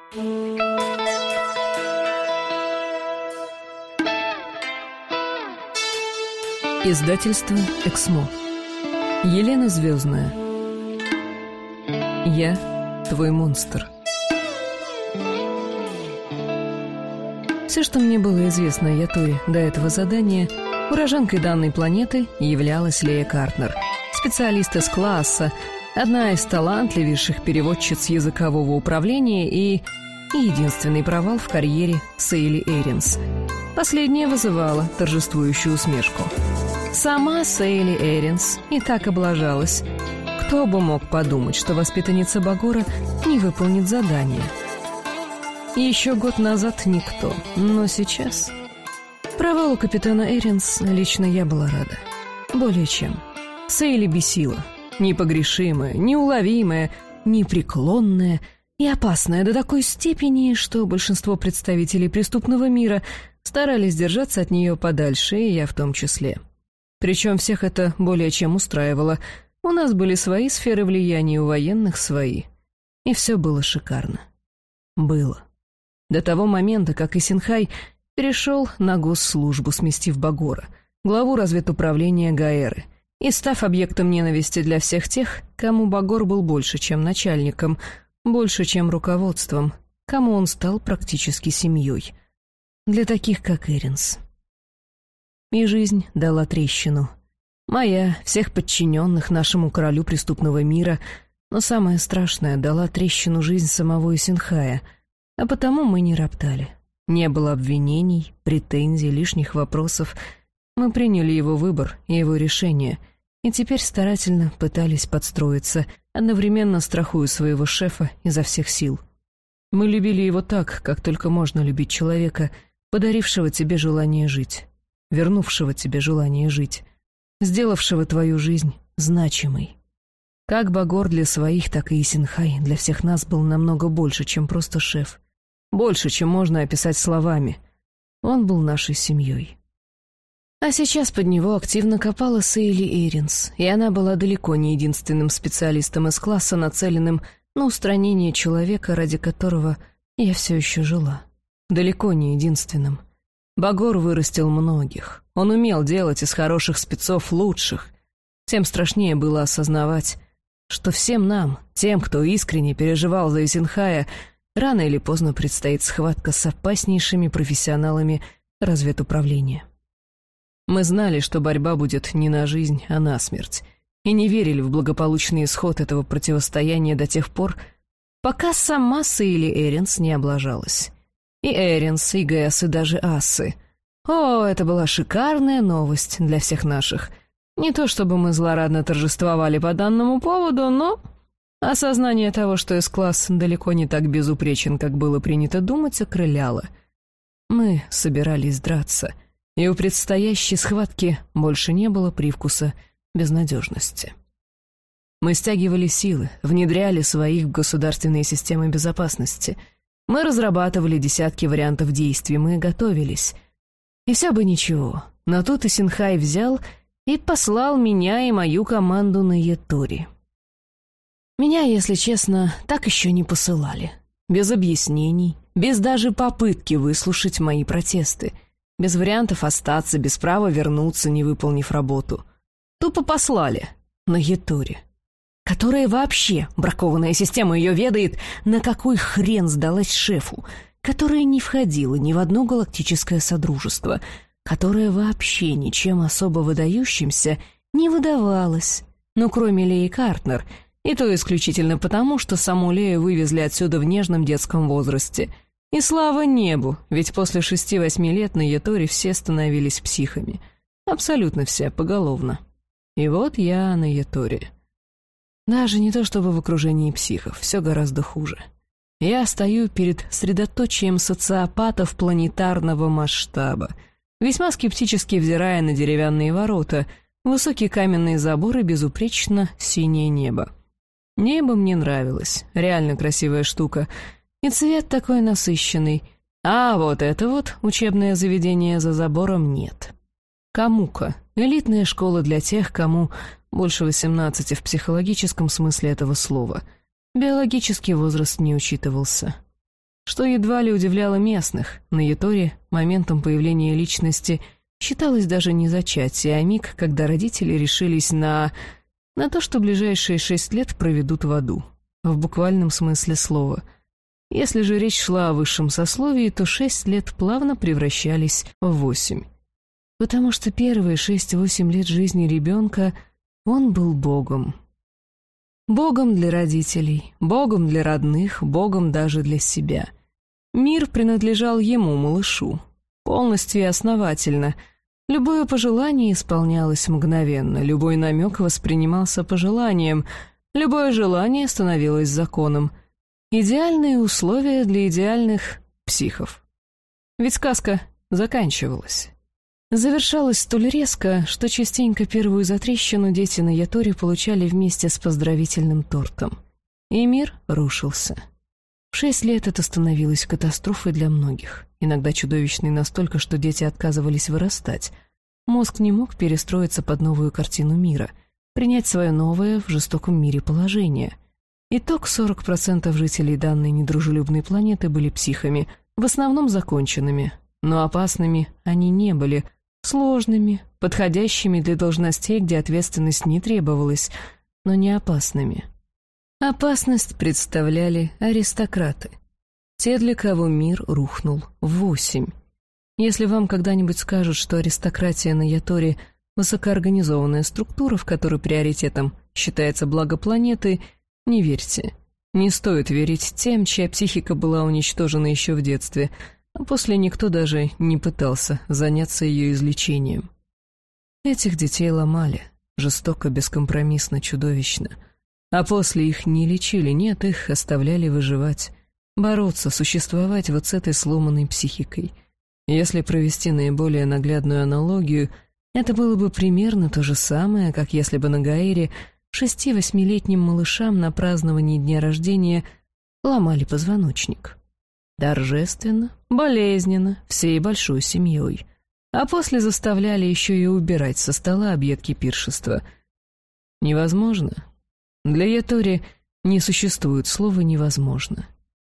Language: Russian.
Издательство «Эксмо». Елена Звездная. Я твой монстр. Все, что мне было известно о Яторе до этого задания, уроженкой данной планеты являлась Лея Картнер, специалист из класса, одна из талантливейших переводчиц языкового управления и единственный провал в карьере Сейли Эринс. Последняя вызывала торжествующую усмешку. Сама Сейли Эринс и так облажалась. Кто бы мог подумать, что воспитанница Багора не выполнит задание? Еще год назад никто, но сейчас... Провалу капитана Эринс лично я была рада. Более чем. Сейли бесила. Непогрешимая, неуловимая, непреклонная и опасная до такой степени, что большинство представителей преступного мира старались держаться от нее подальше, и я в том числе. Причем всех это более чем устраивало. У нас были свои сферы влияния, у военных свои. И все было шикарно. Было. До того момента, как Исенхай перешел на госслужбу, сместив Багора, главу разведуправления Гаэры, и став объектом ненависти для всех тех, кому Багор был больше, чем начальником, больше, чем руководством, кому он стал практически семьей. Для таких, как Эринс. И жизнь дала трещину. Моя, всех подчиненных нашему королю преступного мира, но самое страшное, дала трещину жизнь самого Исенхая, а потому мы не роптали. Не было обвинений, претензий, лишних вопросов. Мы приняли его выбор и его решение, и теперь старательно пытались подстроиться, одновременно страхуя своего шефа изо всех сил. Мы любили его так, как только можно любить человека, подарившего тебе желание жить, вернувшего тебе желание жить, сделавшего твою жизнь значимой. Как Багор для своих, так и Исенхай для всех нас был намного больше, чем просто шеф. Больше, чем можно описать словами. Он был нашей семьей. А сейчас под него активно копала Сейли Эринс, и она была далеко не единственным специалистом из класса, нацеленным на устранение человека, ради которого я все еще жила. Далеко не единственным. Багор вырастил многих. Он умел делать из хороших спецов лучших. Тем страшнее было осознавать, что всем нам, тем, кто искренне переживал за Исенхая, рано или поздно предстоит схватка с опаснейшими профессионалами разведуправления. Мы знали, что борьба будет не на жизнь, а на смерть, и не верили в благополучный исход этого противостояния до тех пор, пока сама Сейли Эринс не облажалась. И Эринс, и Гэс, и даже Ассы. О, это была шикарная новость для всех наших. Не то чтобы мы злорадно торжествовали по данному поводу, но осознание того, что С-класс далеко не так безупречен, как было принято думать, окрыляло. Мы собирались драться, и у предстоящей схватки больше не было привкуса безнадежности. Мы стягивали силы, внедряли своих в государственные системы безопасности. Мы разрабатывали десятки вариантов действий, мы готовились. И все бы ничего, но тут Исенхай взял и послал меня и мою команду на Ятори. Меня, если честно, так еще не посылали. Без объяснений, без даже попытки выслушать мои протесты, без вариантов остаться, без права вернуться, не выполнив работу. Тупо послали на Ятори, которая вообще, бракованная система ее ведает, на какой хрен сдалась шефу, которая не входила ни в одно галактическое содружество, которая вообще ничем особо выдающимся не выдавалась, ну кроме Леи Картнер, и то исключительно потому, что саму Лею вывезли отсюда в нежном детском возрасте. И слава небу, ведь после 6-8 лет на Ятори все становились психами. Абсолютно все, поголовно. И вот я на Ятори. Даже не то чтобы в окружении психов, все гораздо хуже. Я стою перед средоточием социопатов планетарного масштаба, весьма скептически взирая на деревянные ворота, высокие каменные заборы, безупречно синее небо. Небо мне нравилось, реально красивая штука, и цвет такой насыщенный, а вот это вот учебное заведение за забором нет. Камука — элитная школа для тех, кому больше 18 в психологическом смысле этого слова. Биологический возраст не учитывался. что едва ли удивляло местных. На Яторе моментом появления личности считалось даже не зачатие, а миг, когда родители решились на то, что ближайшие 6 лет проведут в аду. В буквальном смысле слова. Если же речь шла о высшем сословии, то 6 лет плавно превращались в 8. Потому что первые 6-8 лет жизни ребенка он был Богом. Богом для родителей, Богом для родных, Богом даже для себя. Мир принадлежал ему, малышу, полностью и основательно. Любое пожелание исполнялось мгновенно, любой намек воспринимался пожеланием, любое желание становилось законом. Идеальные условия для идеальных психов. Ведь сказка заканчивалась. Завершалась столь резко, что частенько первую затрещину дети на Яторе получали вместе с поздравительным тортом. И мир рушился. В 6 лет это становилось катастрофой для многих, иногда чудовищной настолько, что дети отказывались вырастать. Мозг не мог перестроиться под новую картину мира, принять свое новое в жестоком мире положение. Итог: 40% жителей данной недружелюбной планеты были психами, в основном законченными, но опасными они не были, сложными, подходящими для должностей, где ответственность не требовалась, но не опасными. Опасность представляли аристократы. Те, для кого мир рухнул в 8. Если вам когда-нибудь скажут, что аристократия на Яторе — высокоорганизованная структура, в которой приоритетом считается благо планеты, не верьте. Не стоит верить тем, чья психика была уничтожена еще в детстве, а после никто даже не пытался заняться ее излечением. Этих детей ломали, жестоко, бескомпромиссно, чудовищно. А после их не лечили, нет, их оставляли выживать, бороться, существовать вот с этой сломанной психикой. Если провести наиболее наглядную аналогию, это было бы примерно то же самое, как если бы на Гаэре 6-8-летним малышам на праздновании дня рождения ломали позвоночник. Торжественно, болезненно, всей большой семьей. А после заставляли еще и убирать со стола объедки пиршества. Невозможно. Для Ятори не существует слова «невозможно».